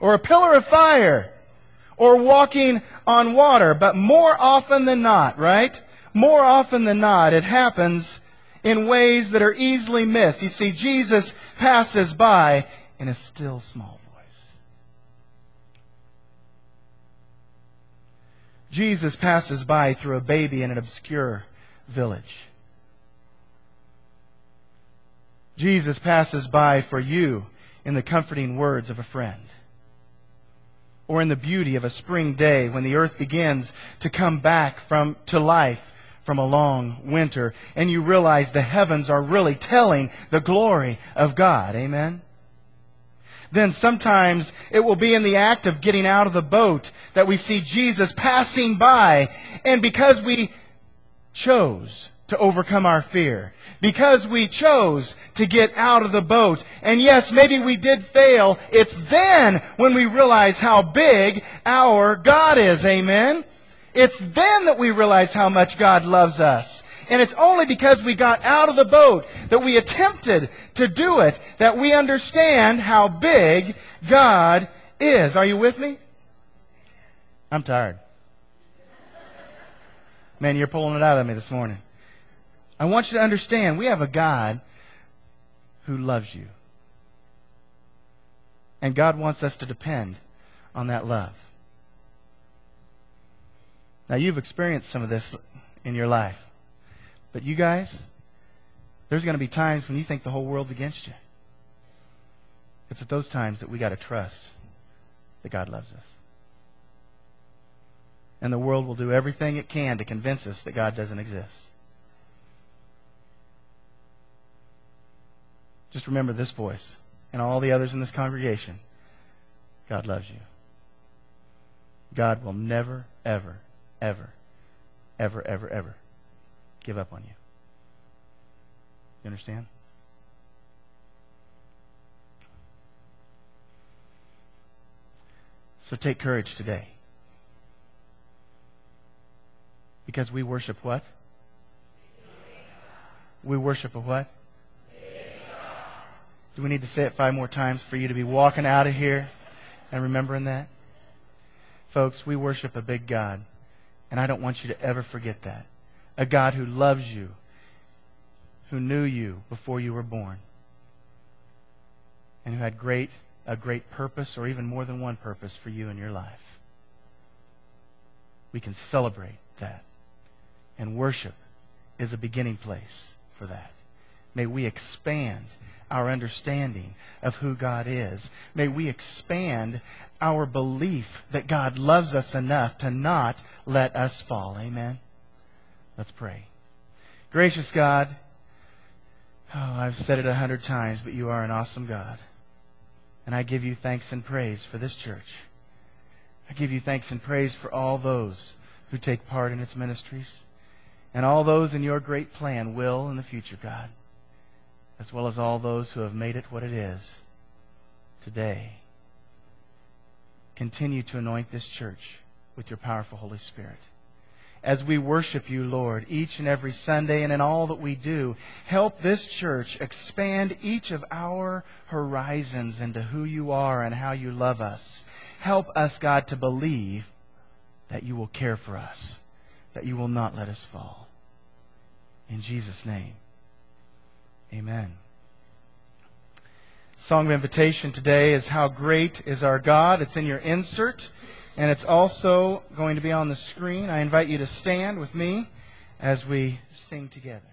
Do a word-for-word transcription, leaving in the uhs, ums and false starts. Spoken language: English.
or a pillar of fire, or walking on water. But more often than not, right? More often than not, it happens in ways that are easily missed. You see, Jesus passes by in a still small voice. Jesus passes by through a baby in an obscure village. Jesus passes by for you in the comforting words of a friend, or in the beauty of a spring day when the earth begins to come back from to life from a long winter, and you realize the heavens are really telling the glory of God. Amen? Then sometimes it will be in the act of getting out of the boat that we see Jesus passing by, and because we chose to overcome our fear, because we chose to get out of the boat, and yes, maybe we did fail, it's then when we realize how big our God is. Amen? It's then that we realize how much God loves us. And it's only because we got out of the boat, that we attempted to do it, that we understand how big God is. Are you with me? I'm tired. Man, you're pulling it out of me this morning. I want you to understand, we have a God who loves you. And God wants us to depend on that love. Now, you've experienced some of this in your life. But you guys, there's going to be times when you think the whole world's against you. It's at those times that we got to trust that God loves us. And the world will do everything it can to convince us that God doesn't exist. Just remember this voice and all the others in this congregation. God loves you. God will never, ever, ever, ever, ever, ever give up on you. You understand? So take courage today. Because we worship what? We worship a what? Do we need to say it five more times for you to be walking out of here and remembering that? Folks, we worship a big God. And I don't want you to ever forget that. A God who loves you, who knew you before you were born, and who had great a great purpose, or even more than one purpose, for you in your life. We can celebrate that. And worship is a beginning place for that. May we expand our understanding of who God is. May we expand our belief that God loves us enough to not let us fall. Amen? Let's pray. Gracious God, oh, I've said it a hundred times, but you are an awesome God. And I give you thanks and praise for this church. I give you thanks and praise for all those who take part in its ministries, and all those in your great plan will in the future, God, as well as all those who have made it what it is today. Continue to anoint this church with your powerful Holy Spirit. As we worship you, Lord, each and every Sunday and in all that we do, help this church expand each of our horizons into who you are and how you love us. Help us, God, to believe that you will care for us, that you will not let us fall. In Jesus' name, amen. Song of invitation today is How Great is Our God. It's in your insert, and it's also going to be on the screen. I invite you to stand with me as we sing together.